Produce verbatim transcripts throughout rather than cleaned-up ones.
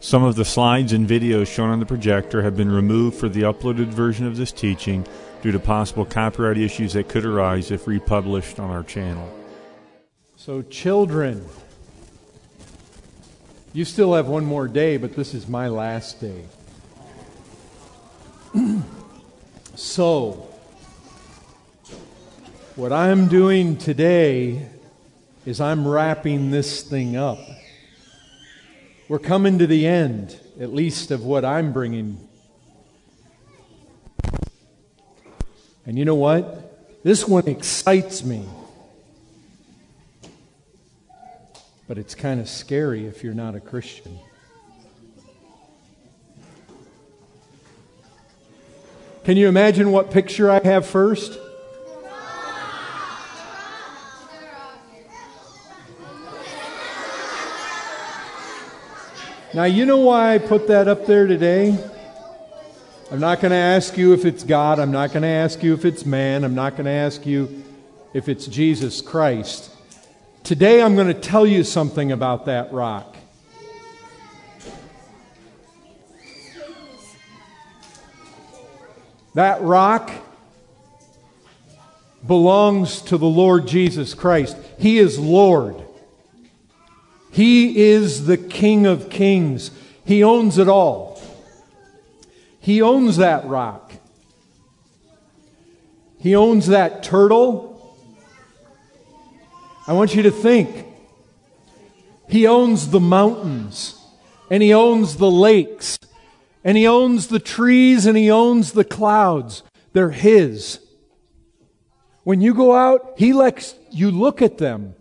Some of the slides and videos shown on the projector have been removed for the uploaded version of this teaching due to possible copyright issues that could arise if republished on our channel. So children, you still have one more day, but this is my last day. So, what I'm doing today is I'm wrapping this thing up. We're coming to the end, at least of what I'm bringing. And you know what? This one excites me. But it's kind of scary if you're not a Christian. Can you imagine what picture I have first? Now, you know why I put that up there today? I'm not going to ask you if it's God. I'm not going to ask you if it's man. I'm not going to ask you if it's Jesus Christ. Today, I'm going to tell you something about that rock. That rock belongs to the Lord Jesus Christ. He is Lord. He is the King of Kings. He owns it all. He owns that rock. He owns that turtle. I want you to think. He owns the mountains, and He owns the lakes, and He owns the trees, and He owns the clouds. They're His. When you go out, He lets you look at them.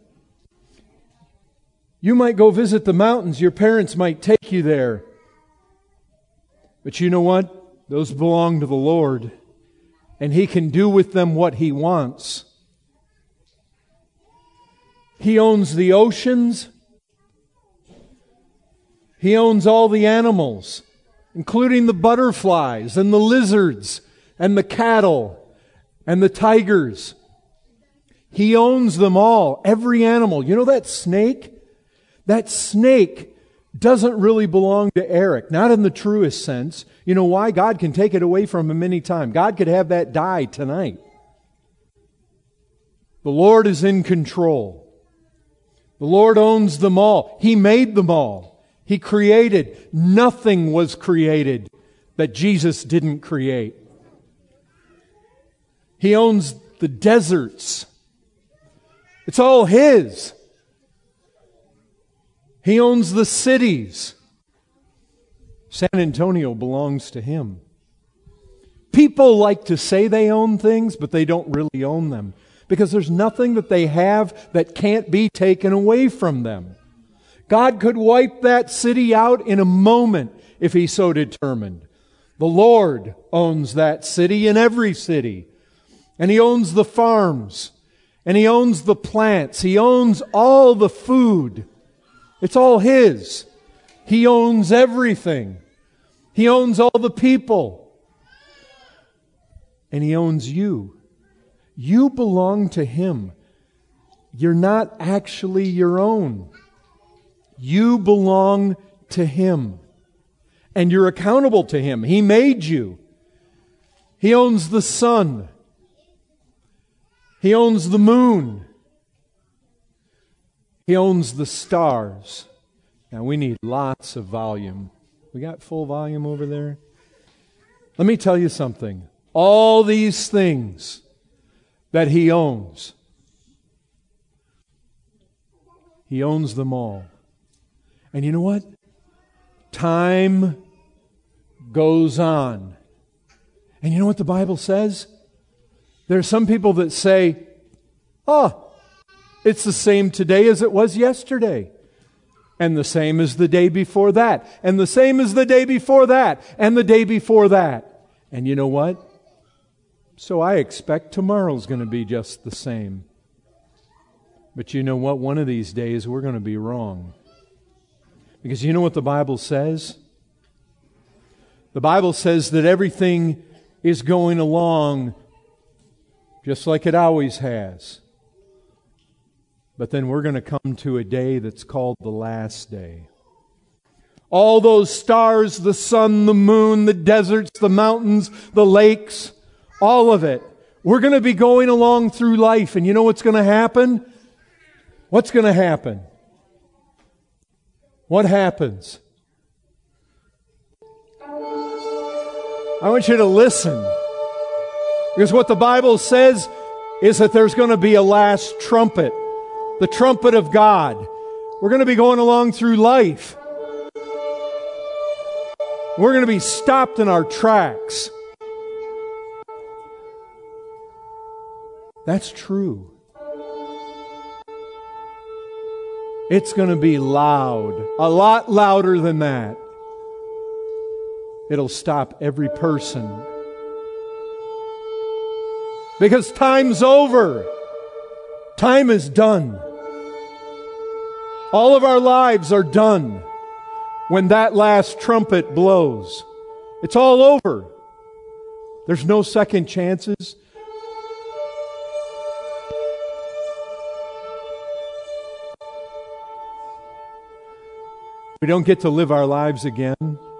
You might go visit the mountains. Your parents might take you there. But you know what? Those belong to the Lord. And He can do with them what He wants. He owns the oceans. He owns all the animals, including the butterflies and the lizards and the cattle and the tigers. He owns them all, every animal. You know that snake? That snake doesn't really belong to Eric, not in the truest sense. You know why? God can take it away from him any time. God could have that die tonight. The Lord is in control. The Lord owns them all. He made them all. He created. Nothing was created that Jesus didn't create. He owns the deserts. It's all His. He owns the cities. San Antonio belongs to Him. People like to say they own things, but they don't really own them. Because there's nothing that they have that can't be taken away from them. God could wipe that city out in a moment if He so determined. The Lord owns that city and every city. And He owns the farms. And He owns the plants. He owns all the food. It's all His. He owns everything. He owns all the people. And He owns you. You belong to Him. You're not actually your own. You belong to Him. And you're accountable to Him. He made you. He owns the sun. He owns the moon. He owns the stars. Now we need lots of volume. We got full volume over there? Let me tell you something. All these things that He owns, He owns them all. And you know what? Time goes on. And you know what the Bible says? There are some people that say, oh, it's the same today as it was yesterday. And the same as the day before that. And the same as the day before that. And the day before that. And you know what? So I expect tomorrow's going to be just the same. But you know what? One of these days we're going to be wrong. Because you know what the Bible says? The Bible says that everything is going along just like it always has. But then we're going to come to a day that's called the last day. All those stars, the sun, the moon, the deserts, the mountains, the lakes, all of it. We're going to be going along through life, and you know what's going to happen? What's going to happen? What happens? I want you to listen. Because what the Bible says is that there's going to be a last trumpet. The trumpet of God. We're going to be going along through life. We're going to be stopped in our tracks. That's true. It's going to be loud. A lot louder than that. It'll stop every person. Because time's over. Time is done. All of our lives are done when that last trumpet blows. It's all over. There's no second chances. We don't get to live our lives again.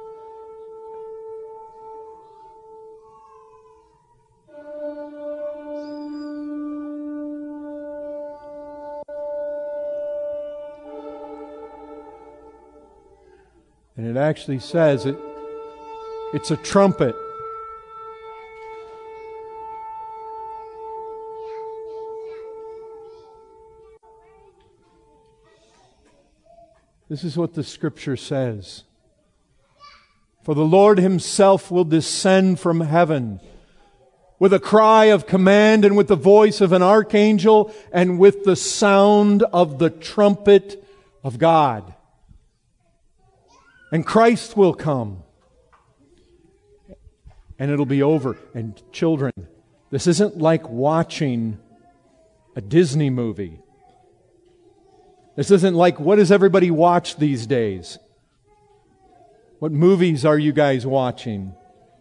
And it actually says it, it's a trumpet. This is what the Scripture says. For the Lord Himself will descend from heaven with a cry of command and with the voice of an archangel and with the sound of the trumpet of God. And Christ will come. And it'll be over. And children, this isn't like watching a Disney movie. This isn't like, what does everybody watch these days? What movies are you guys watching?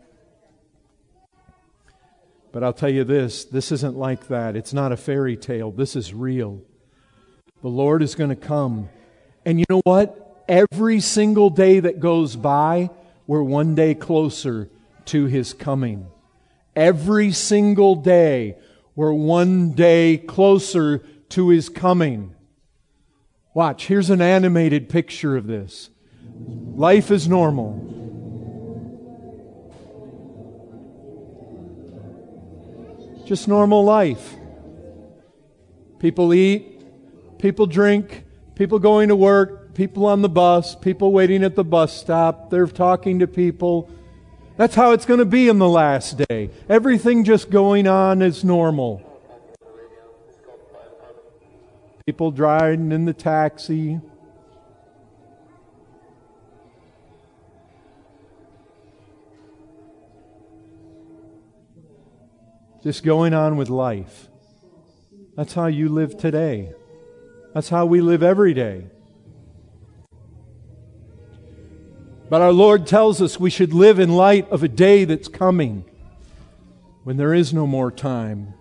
But I'll tell you this, this isn't like that. It's not a fairy tale. This is real. The Lord is going to come. And you know what? Every single day that goes by, we're one day closer to His coming. Every single day, we're one day closer to His coming. Watch, here's an animated picture of this. Life is normal. Just normal life. People eat, people drink, people going to work, people on the bus, people waiting at the bus stop, they're talking to people. That's how it's going to be in the last day. Everything just going on as normal. People driving in the taxi. Just going on with life. That's how you live today. That's how we live every day. But our Lord tells us we should live in light of a day that's coming when there is no more time.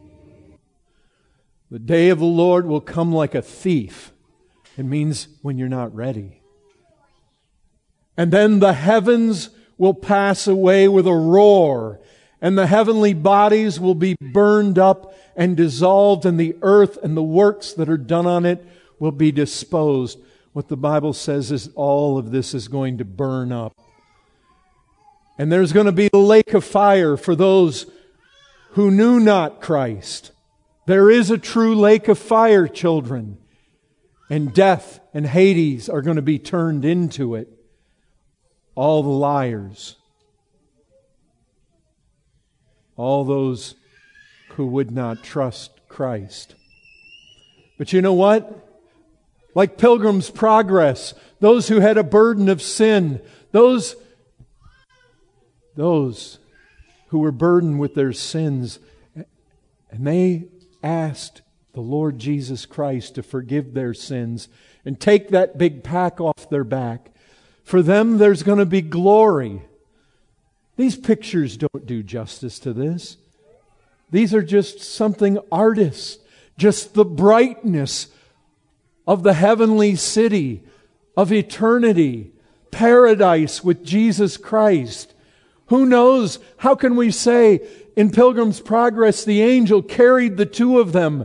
The day of the Lord will come like a thief. It means when you're not ready. And then the heavens will pass away with a roar, and the heavenly bodies will be burned up and dissolved, and the earth and the works that are done on it will be disposed. What the Bible says is all of this is going to burn up. And there's going to be a lake of fire for those who knew not Christ. There is a true lake of fire, children. And death and Hades are going to be turned into it. All the liars. All those who would not trust Christ. But you know what? Like Pilgrim's Progress, those who had a burden of sin, those, those who were burdened with their sins, and they asked the Lord Jesus Christ to forgive their sins and take that big pack off their back. For them, there's going to be glory. These pictures don't do justice to this. These are just something artists, just the brightness of the heavenly city, of eternity, paradise with Jesus Christ. Who knows? How can we say in Pilgrim's Progress the angel carried the two of them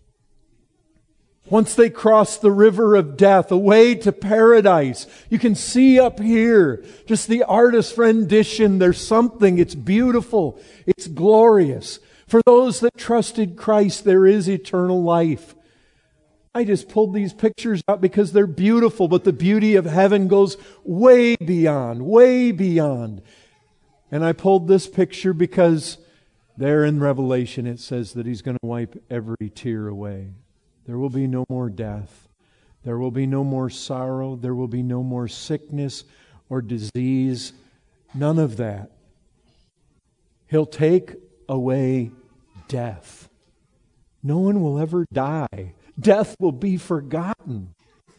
once they crossed the river of death away to paradise? You can see up here just the artist's rendition. There's something. It's beautiful. It's glorious. For those that trusted Christ, there is eternal life. I just pulled these pictures out because they're beautiful, but the beauty of heaven goes way beyond, way beyond. And I pulled this picture because there in Revelation it says that He's going to wipe every tear away. There will be no more death. There will be no more sorrow. There will be no more sickness or disease. None of that. He'll take away death. No one will ever die. Death will be forgotten.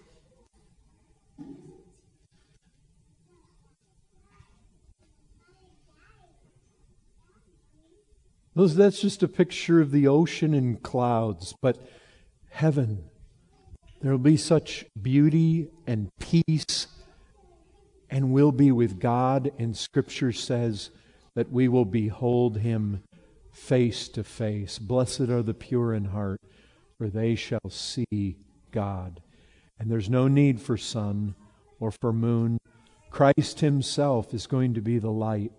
Those, that's just a picture of the ocean and clouds. But heaven, there will be such beauty and peace, and we'll be with God. And Scripture says that we will behold Him face to face. Blessed are the pure in heart, for they shall see God. And there's no need for sun or for moon. Christ Himself is going to be the light.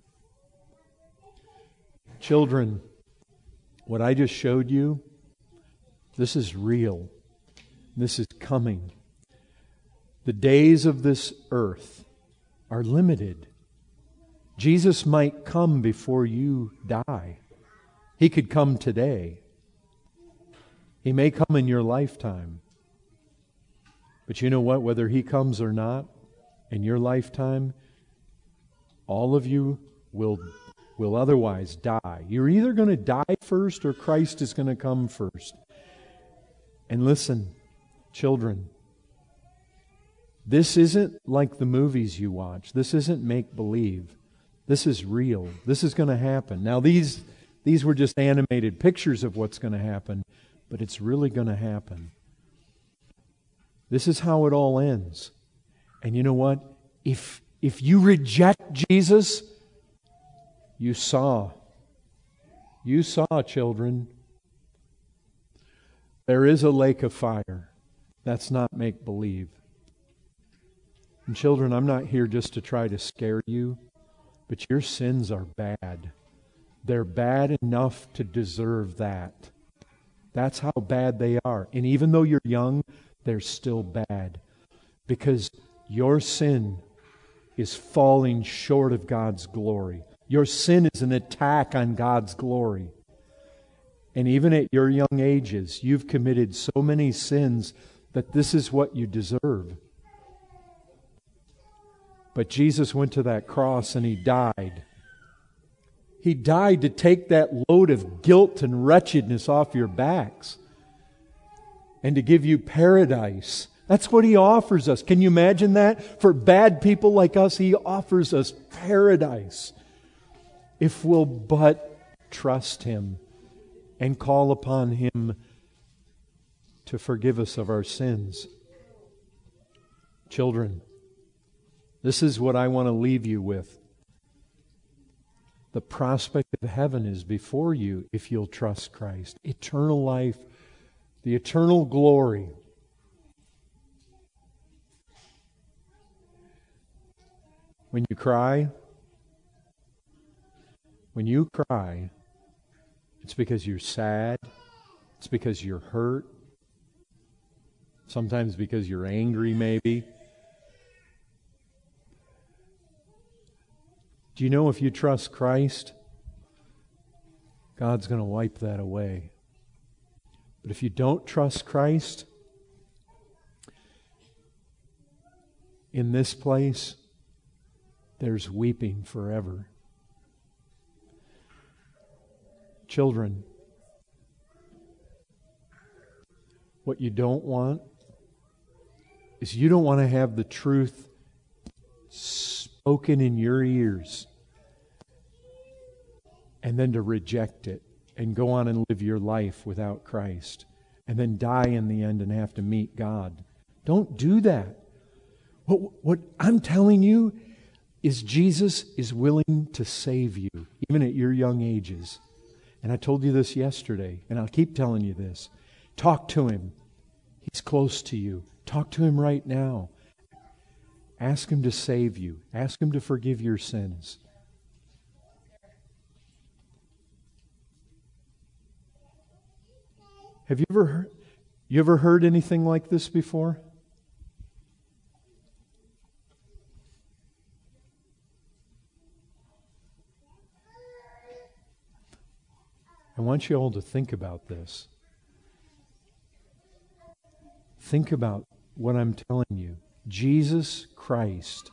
Children, what I just showed you, this is real. This is coming. The days of this earth are limited. Jesus might come before you die. He could come today. He may come in your lifetime. But you know what? Whether He comes or not, in your lifetime, all of you will will otherwise die. You're either going to die first or Christ is going to come first. And listen, children, this isn't like the movies you watch. This isn't make-believe. This is real. This is going to happen. Now, these, these were just animated pictures of what's going to happen, but it's really going to happen. This is how it all ends. And you know what? If, if you reject Jesus, you saw. You saw, children. There is a lake of fire. That's not make-believe. And children, I'm not here just to try to scare you, but your sins are bad. They're bad enough to deserve that. That's how bad they are. And even though you're young, they're still bad. Because your sin is falling short of God's glory. Your sin is an attack on God's glory. And even at your young ages, you've committed so many sins that this is what you deserve. But Jesus went to that cross and He died. He died to take that load of guilt and wretchedness off your backs and to give you paradise. That's what He offers us. Can you imagine that? For bad people like us, He offers us paradise. If we'll but trust Him and call upon Him to forgive us of our sins. Children, this is what I want to leave you with. The prospect of heaven is before you if you'll trust Christ. Eternal life, the eternal glory. When you cry, when you cry, it's because you're sad. It's because you're hurt. Sometimes because you're angry, maybe. Do you know if you trust Christ, God's going to wipe that away. But if you don't trust Christ, in this place, there's weeping forever. Children, what you don't want is you don't want to have the truth spoken in your ears and then to reject it and go on and live your life without Christ and then die in the end and have to meet God. Don't do that. What, what I'm telling you is Jesus is willing to save you, even at your young ages. And I told you this yesterday, and I'll keep telling you this. Talk to Him. He's close to you. Talk to Him right now. Ask Him to save you. Ask Him to forgive your sins. Have you ever heard, you ever heard anything like this before? I want you all to think about this. Think about what I'm telling you. Jesus Christ,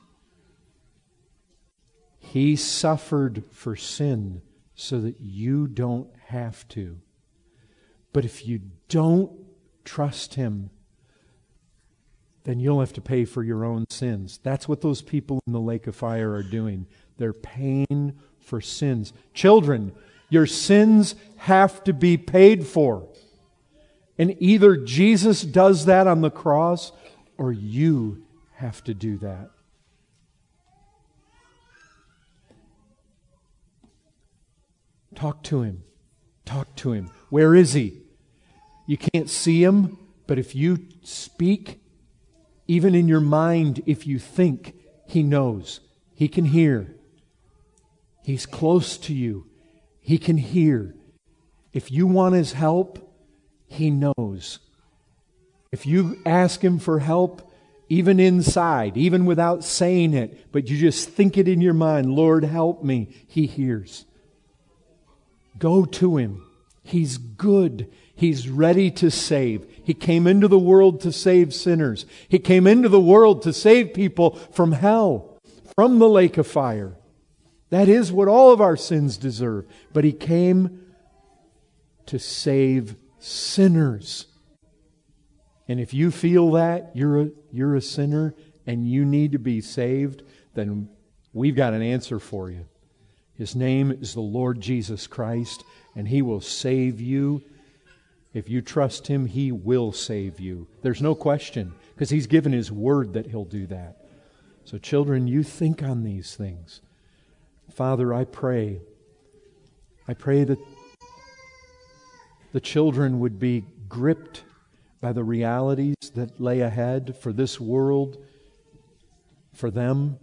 He suffered for sin so that you don't have to. But if you don't trust Him, then you'll have to pay for your own sins. That's what those people in the lake of fire are doing. They're paying for sins. Children, your sins have to be paid for. And either Jesus does that on the cross, or you have to do that. Talk to Him. Talk to Him. Where is He? You can't see Him, but if you speak, even in your mind, if you think, He knows. He can hear. He's close to you. He can hear. If you want His help, He knows. If you ask Him for help, even inside, even without saying it, but you just think it in your mind, Lord, help me, He hears. Go to Him. He's good. He's ready to save. He came into the world to save sinners. He came into the world to save people from hell, from the lake of fire. That is what all of our sins deserve. But He came to save sinners. And if you feel that you're a, you're a sinner and you need to be saved, then we've got an answer for you. His name is the Lord Jesus Christ, and He will save you. If you trust Him, He will save you. There's no question, because He's given His word that He'll do that. So children, you think on these things. Father, I pray, I pray that the children would be gripped by the realities that lay ahead for this world, for them,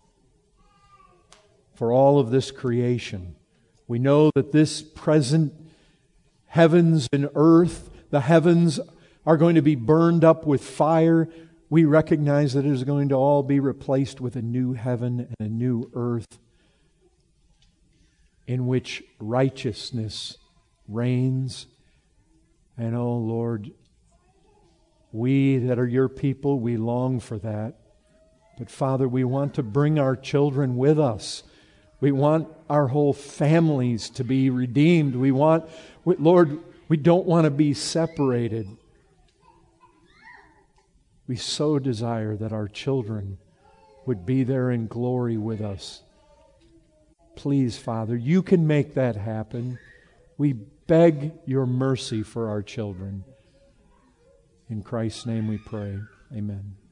for all of this creation. We know that this present heavens and earth, the heavens are going to be burned up with fire. We recognize that it is going to all be replaced with a new heaven and a new earth in which righteousness reigns. And oh Lord, we that are Your people, we long for that. But Father, we want to bring our children with us. We want our whole families to be redeemed. We want, Lord, we don't want to be separated. We so desire that our children would be there in glory with us. Please, Father, You can make that happen. We beg Your mercy for our children. In Christ's name we pray. Amen.